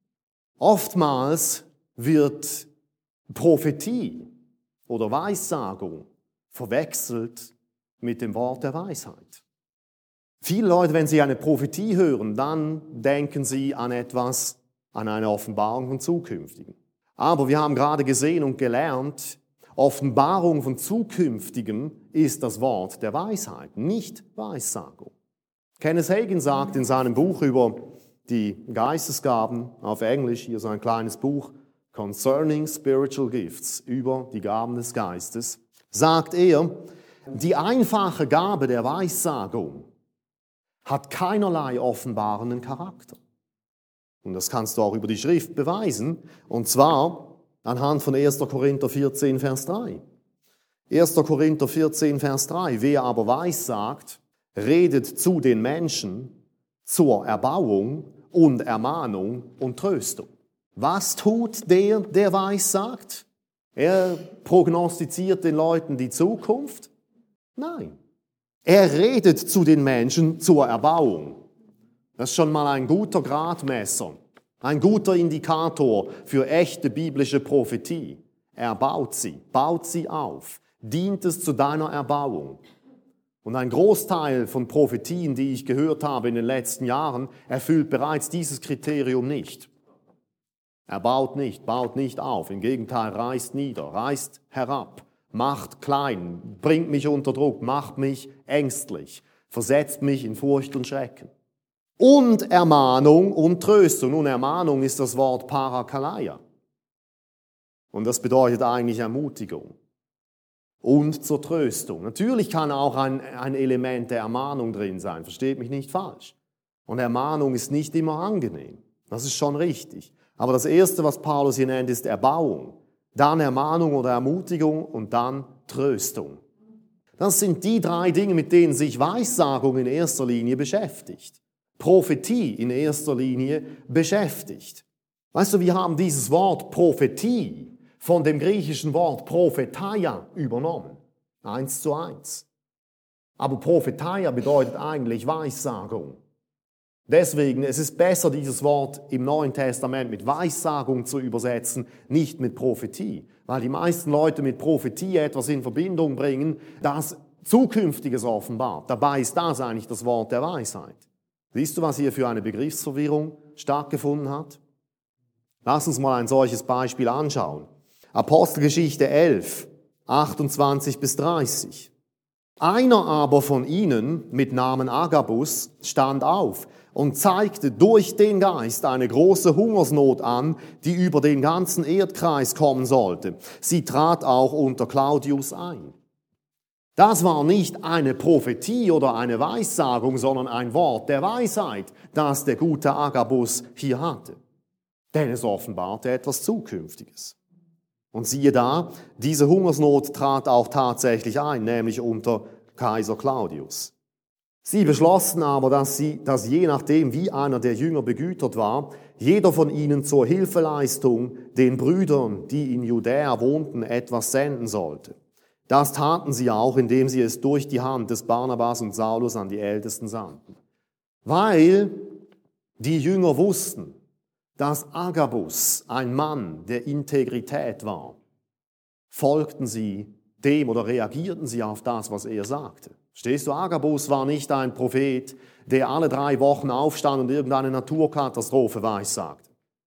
Oftmals wird Prophetie oder Weissagung verwechselt mit dem Wort der Weisheit. Viele Leute, wenn sie eine Prophetie hören, dann denken sie an etwas, an eine Offenbarung von Zukünftigen. Aber wir haben gerade gesehen und gelernt, Offenbarung von Zukünftigem ist das Wort der Weisheit, nicht Weissagung. Kenneth Hagin sagt in seinem Buch über die Geistesgaben, auf Englisch, hier so ein kleines Buch, Concerning Spiritual Gifts, über die Gaben des Geistes, sagt er, die einfache Gabe der Weissagung hat keinerlei offenbarenden Charakter. Und das kannst du auch über die Schrift beweisen, und zwar anhand von 1. Korinther 14, Vers 3. 1. Korinther 14, Vers 3. Wer aber weissagt, redet zu den Menschen zur Erbauung und Ermahnung und Tröstung. Was tut der weissagt? Er prognostiziert den Leuten die Zukunft? Nein. Er redet zu den Menschen zur Erbauung. Das ist schon mal ein guter Gradmesser, ein guter Indikator für echte biblische Prophetie. Er baut sie auf, dient es zu deiner Erbauung. Und ein Großteil von Prophetien, die ich gehört habe in den letzten Jahren, erfüllt bereits dieses Kriterium nicht. Er baut nicht auf, im Gegenteil reißt nieder, reißt herab, macht klein, bringt mich unter Druck, macht mich ängstlich, versetzt mich in Furcht und Schrecken. Und Ermahnung und Tröstung. Nun, Ermahnung ist das Wort Parakaleia. Und das bedeutet eigentlich Ermutigung. Und zur Tröstung. Natürlich kann auch ein Element der Ermahnung drin sein, versteht mich nicht falsch. Und Ermahnung ist nicht immer angenehm, das ist schon richtig. Aber das Erste, was Paulus hier nennt, ist Erbauung. Dann Ermahnung oder Ermutigung und dann Tröstung. Das sind die drei Dinge, mit denen sich Weissagung in erster Linie beschäftigt. Prophetie in erster Linie beschäftigt. Weißt du, wir haben dieses Wort Prophetie von dem griechischen Wort Prophetia übernommen. 1:1. Aber Prophetia bedeutet eigentlich Weissagung. Deswegen, es ist besser, dieses Wort im Neuen Testament mit Weissagung zu übersetzen, nicht mit Prophetie. Weil die meisten Leute mit Prophetie etwas in Verbindung bringen, das Zukünftiges offenbart. Dabei ist das eigentlich das Wort der Weisheit. Siehst du, was hier für eine Begriffsverwirrung stattgefunden hat? Lass uns mal ein solches Beispiel anschauen. Apostelgeschichte 11, 28 bis 30. Einer aber von ihnen mit Namen Agabus stand auf und zeigte durch den Geist eine große Hungersnot an, die über den ganzen Erdkreis kommen sollte. Sie trat auch unter Claudius ein. Das war nicht eine Prophetie oder eine Weissagung, sondern ein Wort der Weisheit, das der gute Agabus hier hatte. Denn es offenbarte etwas Zukünftiges. Und siehe da, diese Hungersnot trat auch tatsächlich ein, nämlich unter Kaiser Claudius. Sie beschlossen aber, dass je nachdem, wie einer der Jünger begütert war, jeder von ihnen zur Hilfeleistung den Brüdern, die in Judäa wohnten, etwas senden sollte. Das taten sie auch, indem sie es durch die Hand des Barnabas und Saulus an die Ältesten sandten. Weil die Jünger wussten, dass Agabus ein Mann der Integrität war, folgten sie dem oder reagierten sie auf das, was er sagte. Verstehst du, Agabus war nicht ein Prophet, der alle 3 Wochen aufstand und irgendeine Naturkatastrophe weissagte.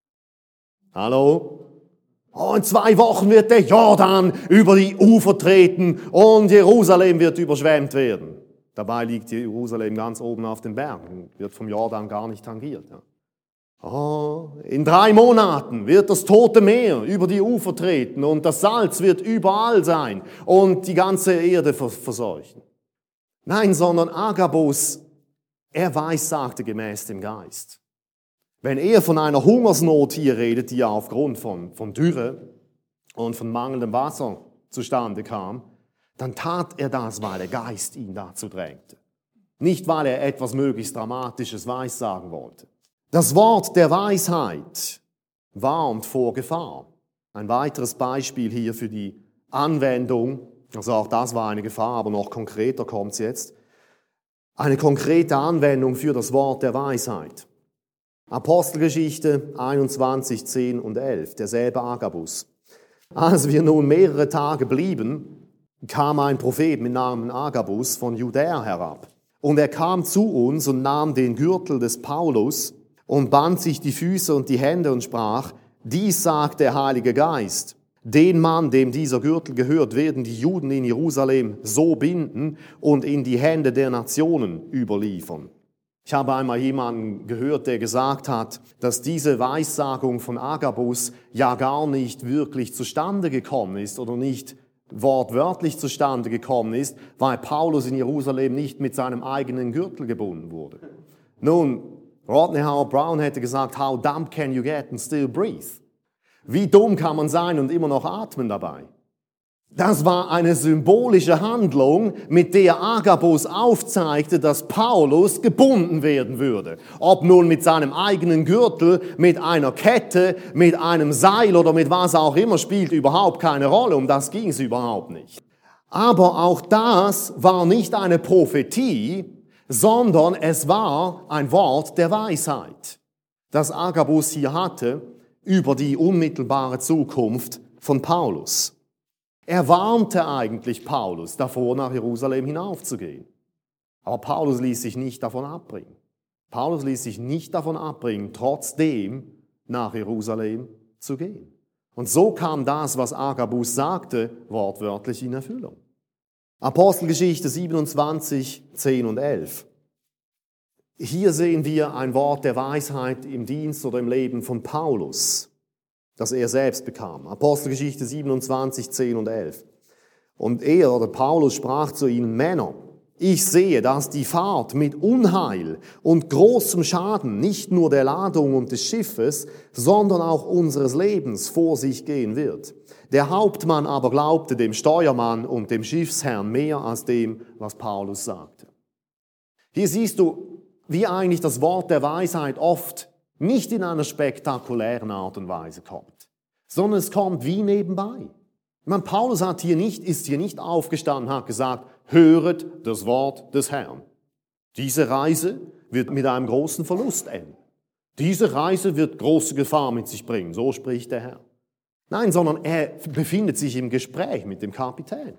Hallo? Oh, in 2 Wochen wird der Jordan über die Ufer treten und Jerusalem wird überschwemmt werden. Dabei liegt Jerusalem ganz oben auf den Bergen, wird vom Jordan gar nicht tangiert. Ja. Oh, in 3 Monaten wird das Tote Meer über die Ufer treten und das Salz wird überall sein und die ganze Erde verseuchen. Nein, sondern Agabus, er weissagte gemäß dem Geist. Wenn er von einer Hungersnot hier redet, die ja aufgrund von Dürre und von mangelndem Wasser zustande kam, dann tat er das, weil der Geist ihn dazu drängte. Nicht, weil er etwas möglichst Dramatisches weissagen wollte. Das Wort der Weisheit warnt vor Gefahr. Ein weiteres Beispiel hier für die Anwendung, also auch das war eine Gefahr, aber noch konkreter kommt es jetzt. Eine konkrete Anwendung für das Wort der Weisheit. Apostelgeschichte 21, 10 und 11, derselbe Agabus. Als wir nun mehrere Tage blieben, kam ein Prophet mit Namen Agabus von Judäa herab. Und er kam zu uns und nahm den Gürtel des Paulus und band sich die Füße und die Hände und sprach, dies sagt der Heilige Geist. Den Mann, dem dieser Gürtel gehört, werden die Juden in Jerusalem so binden und in die Hände der Nationen überliefern. Ich habe einmal jemanden gehört, der gesagt hat, dass diese Weissagung von Agabus ja gar nicht wirklich zustande gekommen ist oder nicht wortwörtlich zustande gekommen ist, weil Paulus in Jerusalem nicht mit seinem eigenen Gürtel gebunden wurde. Nun, Rodney Howard-Browne hätte gesagt, how dumb can you get and still breathe? Wie dumm kann man sein und immer noch atmen dabei? Das war eine symbolische Handlung, mit der Agabus aufzeigte, dass Paulus gebunden werden würde. Ob nun mit seinem eigenen Gürtel, mit einer Kette, mit einem Seil oder mit was auch immer, spielt überhaupt keine Rolle. Um das ging es überhaupt nicht. Aber auch das war nicht eine Prophetie, sondern es war ein Wort der Weisheit, das Agabus hier hatte über die unmittelbare Zukunft von Paulus. Er warnte eigentlich Paulus davor, nach Jerusalem hinaufzugehen. Aber Paulus ließ sich nicht davon abbringen. Paulus ließ sich nicht davon abbringen, trotzdem nach Jerusalem zu gehen. Und so kam das, was Agabus sagte, wortwörtlich in Erfüllung. Apostelgeschichte 27, 10 und 11. Hier sehen wir ein Wort der Weisheit im Dienst oder im Leben von Paulus, das er selbst bekam. Apostelgeschichte 27, 10 und 11. Und er, oder Paulus, sprach zu ihnen, Männer, ich sehe, dass die Fahrt mit Unheil und großem Schaden nicht nur der Ladung und des Schiffes, sondern auch unseres Lebens vor sich gehen wird. Der Hauptmann aber glaubte dem Steuermann und dem Schiffsherrn mehr als dem, was Paulus sagte. Hier siehst du, wie eigentlich das Wort der Weisheit oft nicht in einer spektakulären Art und Weise kommt, sondern es kommt wie nebenbei. Ich meine, Paulus ist hier nicht aufgestanden, hat gesagt, höret das Wort des Herrn. Diese Reise wird mit einem großen Verlust enden. Diese Reise wird große Gefahr mit sich bringen, so spricht der Herr. Nein, sondern er befindet sich im Gespräch mit dem Kapitän.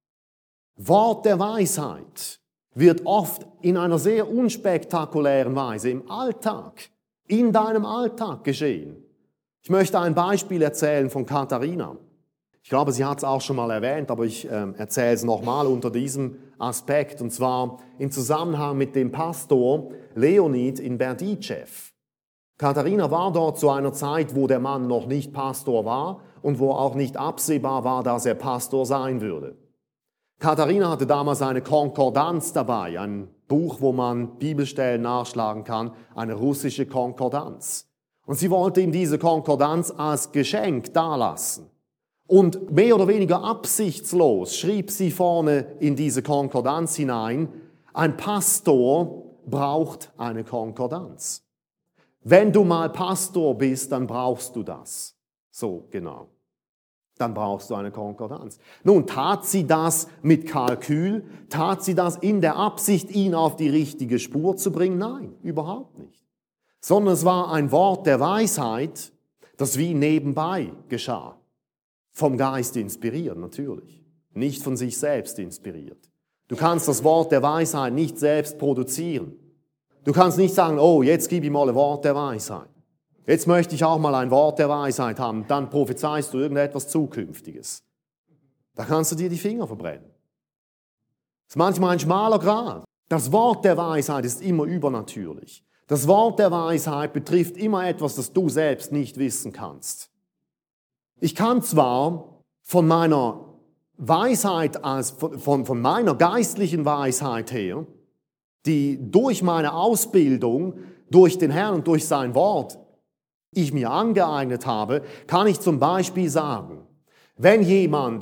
Wort der Weisheit wird oft in einer sehr unspektakulären Weise im Alltag, in deinem Alltag geschehen. Ich möchte ein Beispiel erzählen von Katharina. Ich glaube, sie hat es auch schon mal erwähnt, aber ich erzähle es nochmal unter diesem Aspekt, und zwar im Zusammenhang mit dem Pastor Leonid in Berdichev. Katharina war dort zu einer Zeit, wo der Mann noch nicht Pastor war und wo auch nicht absehbar war, dass er Pastor sein würde. Katharina hatte damals eine Konkordanz dabei, ein Buch, wo man Bibelstellen nachschlagen kann, eine russische Konkordanz. Und sie wollte ihm diese Konkordanz als Geschenk dalassen. Und mehr oder weniger absichtslos schrieb sie vorne in diese Konkordanz hinein, ein Pastor braucht eine Konkordanz. Wenn du mal Pastor bist, dann brauchst du das. So, genau. Dann brauchst du eine Konkordanz. Nun, tat sie das mit Kalkül? Tat sie das in der Absicht, ihn auf die richtige Spur zu bringen? Nein, überhaupt nicht. Sondern es war ein Wort der Weisheit, das wie nebenbei geschah. Vom Geist inspiriert, natürlich. Nicht von sich selbst inspiriert. Du kannst das Wort der Weisheit nicht selbst produzieren. Du kannst nicht sagen, oh, jetzt gib ihm mal ein Wort der Weisheit. Jetzt möchte ich auch mal ein Wort der Weisheit haben. Dann prophezeist du irgendetwas Zukünftiges. Da kannst du dir die Finger verbrennen. Das ist manchmal ein schmaler Grat. Das Wort der Weisheit ist immer übernatürlich. Das Wort der Weisheit betrifft immer etwas, das du selbst nicht wissen kannst. Ich kann zwar von meiner Weisheit, von meiner geistlichen Weisheit her, die durch meine Ausbildung, durch den Herrn und durch sein Wort ich mir angeeignet habe, kann ich zum Beispiel sagen, wenn jemand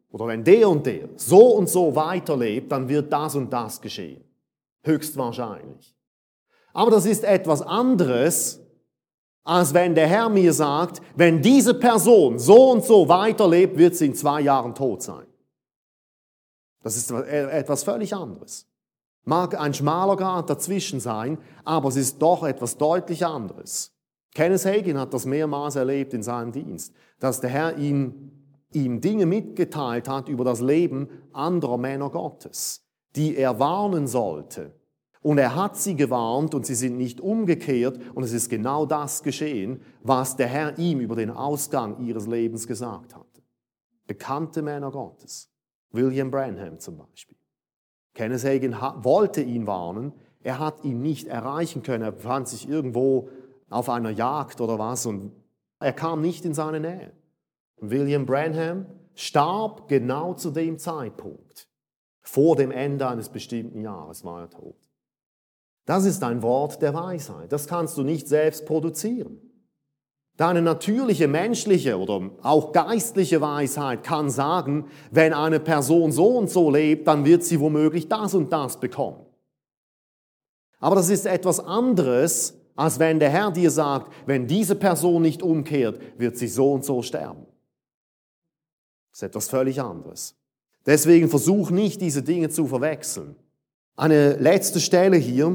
oder wenn der und der so und so weiterlebt, dann wird das und das geschehen. Höchstwahrscheinlich. Aber das ist etwas anderes, als wenn der Herr mir sagt, wenn diese Person so und so weiterlebt, wird sie in 2 Jahren tot sein. Das ist etwas völlig anderes. Mag ein schmaler Grat dazwischen sein, aber es ist doch etwas deutlich anderes. Kenneth Hagin hat das mehrmals erlebt in seinem Dienst, dass der Herr ihm Dinge mitgeteilt hat über das Leben anderer Männer Gottes, die er warnen sollte. Und er hat sie gewarnt und sie sind nicht umgekehrt und es ist genau das geschehen, was der Herr ihm über den Ausgang ihres Lebens gesagt hatte. Bekannte Männer Gottes, William Branham zum Beispiel. Kenneth Hagin wollte ihn warnen, er hat ihn nicht erreichen können, er befand sich irgendwo auf einer Jagd oder was und er kam nicht in seine Nähe. William Branham starb genau zu dem Zeitpunkt. Vor dem Ende eines bestimmten Jahres war er tot. Das ist ein Wort der Weisheit. Das kannst du nicht selbst produzieren. Deine natürliche, menschliche oder auch geistliche Weisheit kann sagen, wenn eine Person so und so lebt, dann wird sie womöglich das und das bekommen. Aber das ist etwas anderes, als wenn der Herr dir sagt, wenn diese Person nicht umkehrt, wird sie so und so sterben. Das ist etwas völlig anderes. Deswegen versuch nicht, diese Dinge zu verwechseln. Eine letzte Stelle hier,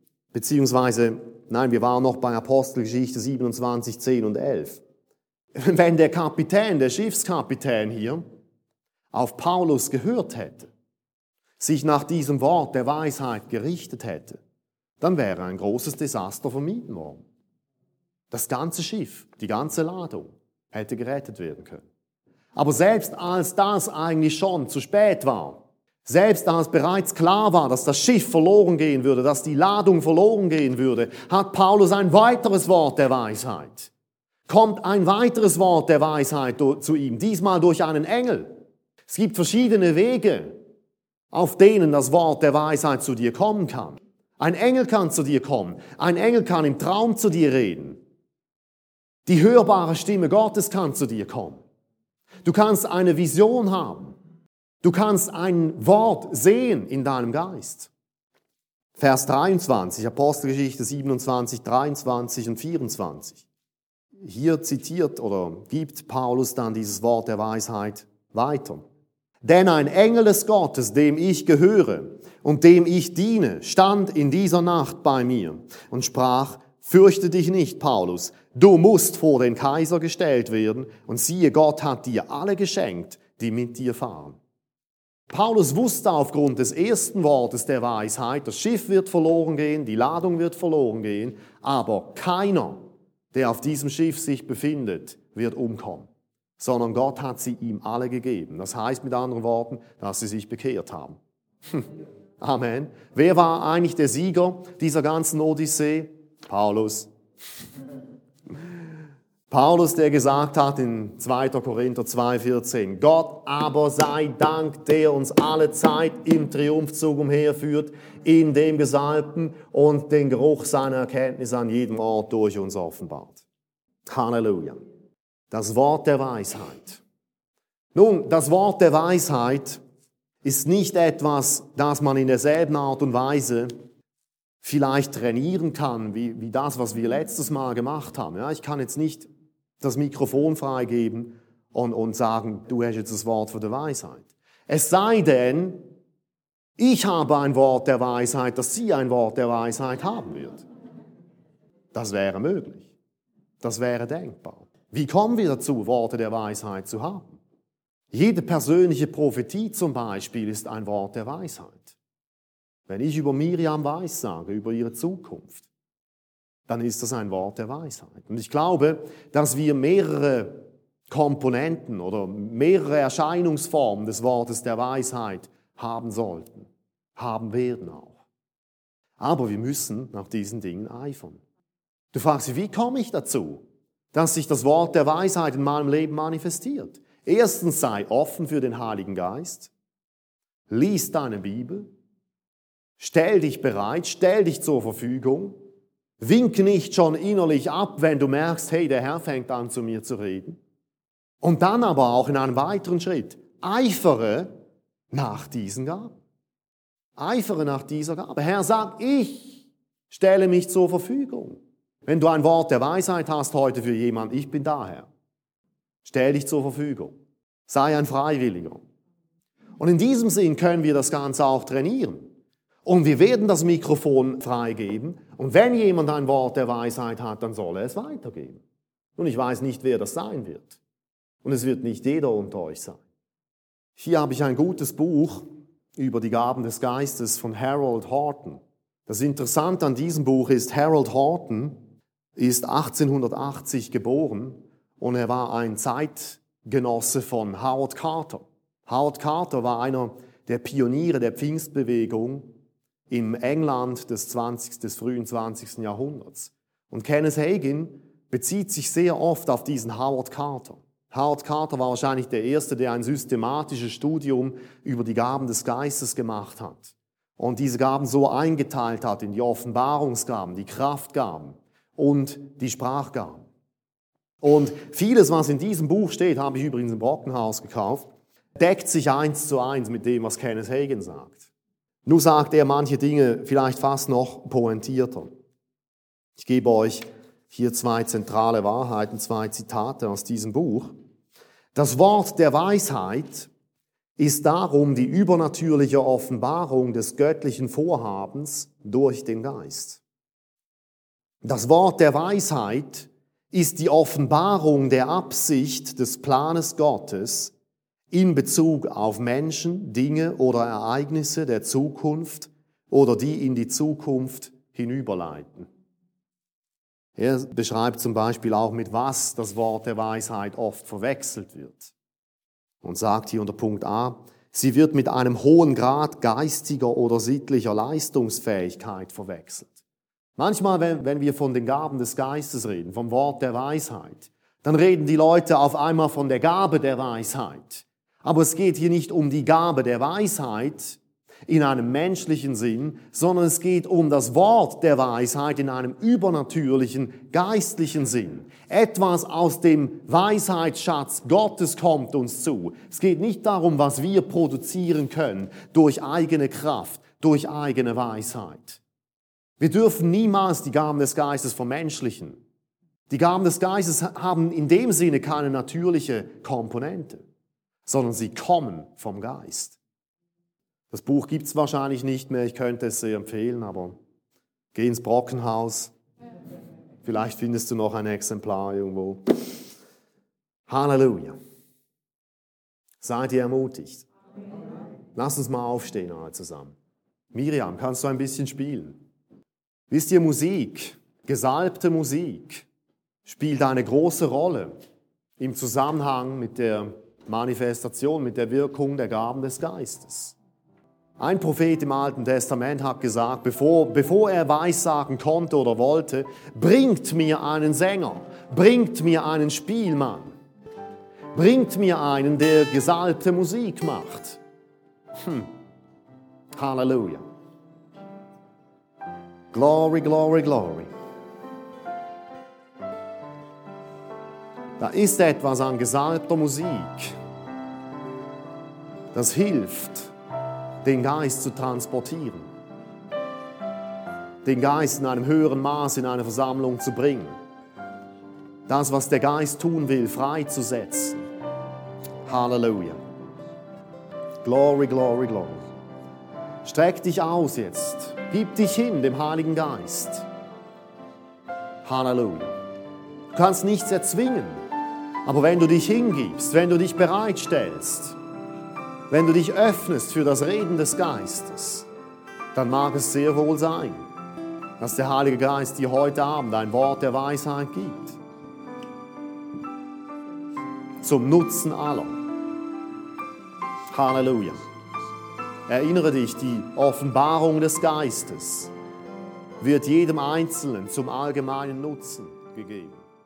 wir waren noch bei Apostelgeschichte 27, 10 und 11. Wenn der Kapitän, der Schiffskapitän hier, auf Paulus gehört hätte, sich nach diesem Wort der Weisheit gerichtet hätte, dann wäre ein großes Desaster vermieden worden. Das ganze Schiff, die ganze Ladung hätte gerettet werden können. Aber selbst als das eigentlich schon zu spät war, selbst als bereits klar war, dass das Schiff verloren gehen würde, dass die Ladung verloren gehen würde, hat Paulus ein weiteres Wort der Weisheit. Kommt ein weiteres Wort der Weisheit zu ihm, diesmal durch einen Engel. Es gibt verschiedene Wege, auf denen das Wort der Weisheit zu dir kommen kann. Ein Engel kann zu dir kommen, ein Engel kann im Traum zu dir reden. Die hörbare Stimme Gottes kann zu dir kommen. Du kannst eine Vision haben. Du kannst ein Wort sehen in deinem Geist. Vers 23, Apostelgeschichte 27, 23 und 24. Hier zitiert oder gibt Paulus dann dieses Wort der Weisheit weiter. Denn ein Engel des Gottes, dem ich gehöre und dem ich diene, stand in dieser Nacht bei mir und sprach, fürchte dich nicht, Paulus, du musst vor den Kaiser gestellt werden und siehe, Gott hat dir alle geschenkt, die mit dir fahren. Paulus wusste aufgrund des ersten Wortes der Weisheit, das Schiff wird verloren gehen, die Ladung wird verloren gehen, aber keiner, der auf diesem Schiff sich befindet, wird umkommen, sondern Gott hat sie ihm alle gegeben. Das heißt mit anderen Worten, dass sie sich bekehrt haben. Amen. Wer war eigentlich der Sieger dieser ganzen Odyssee? Paulus. Paulus, der gesagt hat in 2. Korinther 2,14, Gott aber sei Dank, der uns alle Zeit im Triumphzug umherführt, in dem Gesalbten und den Geruch seiner Erkenntnis an jedem Ort durch uns offenbart. Halleluja. Das Wort der Weisheit. Nun, das Wort der Weisheit ist nicht etwas, das man in derselben Art und Weise vielleicht trainieren kann, wie das, was wir letztes Mal gemacht haben. Ja, ich kann jetzt nicht das Mikrofon freigeben und sagen, du hast jetzt das Wort für die Weisheit. Es sei denn, ich habe ein Wort der Weisheit, dass sie ein Wort der Weisheit haben wird. Das wäre möglich. Das wäre denkbar. Wie kommen wir dazu, Worte der Weisheit zu haben? Jede persönliche Prophetie zum Beispiel ist ein Wort der Weisheit. Wenn ich über Miriam weissage, über ihre Zukunft, dann ist das ein Wort der Weisheit. Und ich glaube, dass wir mehrere Komponenten oder mehrere Erscheinungsformen des Wortes der Weisheit haben sollten, haben werden auch. Aber wir müssen nach diesen Dingen eifern. Du fragst dich, wie komme ich dazu, dass sich das Wort der Weisheit in meinem Leben manifestiert? Erstens, sei offen für den Heiligen Geist, lies deine Bibel, stell dich bereit, stell dich zur Verfügung, wink nicht schon innerlich ab, wenn du merkst, hey, der Herr fängt an zu mir zu reden. Und dann aber auch in einem weiteren Schritt, eifere nach diesen Gaben. Eifere nach dieser Gabe. Herr sagt, ich stelle mich zur Verfügung. Wenn du ein Wort der Weisheit hast heute für jemanden, ich bin da, Herr. Stell dich zur Verfügung. Sei ein Freiwilliger. Und in diesem Sinn können wir das Ganze auch trainieren. Und wir werden das Mikrofon freigeben. Und wenn jemand ein Wort der Weisheit hat, dann soll er es weitergeben. Und ich weiß nicht, wer das sein wird. Und es wird nicht jeder unter euch sein. Hier habe ich ein gutes Buch über die Gaben des Geistes von Harold Horton. Das Interessante an diesem Buch ist, Harold Horton ist 1880 geboren und er war ein Zeitgenosse von Howard Carter. Howard Carter war einer der Pioniere der Pfingstbewegung im England des frühen 20. Jahrhunderts. Und Kenneth Hagin bezieht sich sehr oft auf diesen Howard Carter. Howard Carter war wahrscheinlich der Erste, der ein systematisches Studium über die Gaben des Geistes gemacht hat und diese Gaben so eingeteilt hat in die Offenbarungsgaben, die Kraftgaben und die Sprachgaben. Und vieles, was in diesem Buch steht, habe ich übrigens im Brockenhaus gekauft, deckt sich 1:1 mit dem, was Kenneth Hagin sagt. Nur sagt er manche Dinge vielleicht fast noch pointierter. Ich gebe euch hier 2 zentrale Wahrheiten, 2 Zitate aus diesem Buch. Das Wort der Weisheit ist darum die übernatürliche Offenbarung des göttlichen Vorhabens durch den Geist. Das Wort der Weisheit ist die Offenbarung der Absicht des Planes Gottes in Bezug auf Menschen, Dinge oder Ereignisse der Zukunft oder die in die Zukunft hinüberleiten. Er beschreibt zum Beispiel auch, mit was das Wort der Weisheit oft verwechselt wird. Und sagt hier unter Punkt A, sie wird mit einem hohen Grad geistiger oder sittlicher Leistungsfähigkeit verwechselt. Manchmal, wenn wir von den Gaben des Geistes reden, vom Wort der Weisheit, dann reden die Leute auf einmal von der Gabe der Weisheit. Aber es geht hier nicht um die Gabe der Weisheit in einem menschlichen Sinn, sondern es geht um das Wort der Weisheit in einem übernatürlichen, geistlichen Sinn. Etwas aus dem Weisheitsschatz Gottes kommt uns zu. Es geht nicht darum, was wir produzieren können durch eigene Kraft, durch eigene Weisheit. Wir dürfen niemals die Gaben des Geistes vermenschlichen. Die Gaben des Geistes haben in dem Sinne keine natürliche Komponente, sondern sie kommen vom Geist. Das Buch gibt es wahrscheinlich nicht mehr, ich könnte es sehr empfehlen, aber geh ins Brockenhaus. Vielleicht findest du noch ein Exemplar irgendwo. Halleluja. Seid ihr ermutigt? Lass uns mal aufstehen alle zusammen. Miriam, kannst du ein bisschen spielen? Wisst ihr, Musik, gesalbte Musik, spielt eine große Rolle im Zusammenhang mit der Manifestation, mit der Wirkung der Gaben des Geistes. Ein Prophet im Alten Testament hat gesagt, bevor er Weissagen konnte oder wollte, bringt mir einen Sänger, bringt mir einen Spielmann, bringt mir einen, der gesalbte Musik macht. Halleluja. Glory, glory, glory. Da ist etwas an gesalbter Musik, das hilft, den Geist zu transportieren, den Geist in einem höheren Maß in eine Versammlung zu bringen, das, was der Geist tun will, freizusetzen. Halleluja. Glory, glory, glory. Streck dich aus jetzt. Gib dich hin dem Heiligen Geist. Halleluja. Du kannst nichts erzwingen, aber wenn du dich hingibst, wenn du dich bereitstellst, wenn du dich öffnest für das Reden des Geistes, dann mag es sehr wohl sein, dass der Heilige Geist dir heute Abend ein Wort der Weisheit gibt. Zum Nutzen aller. Halleluja. Erinnere dich, die Offenbarung des Geistes wird jedem Einzelnen zum allgemeinen Nutzen gegeben.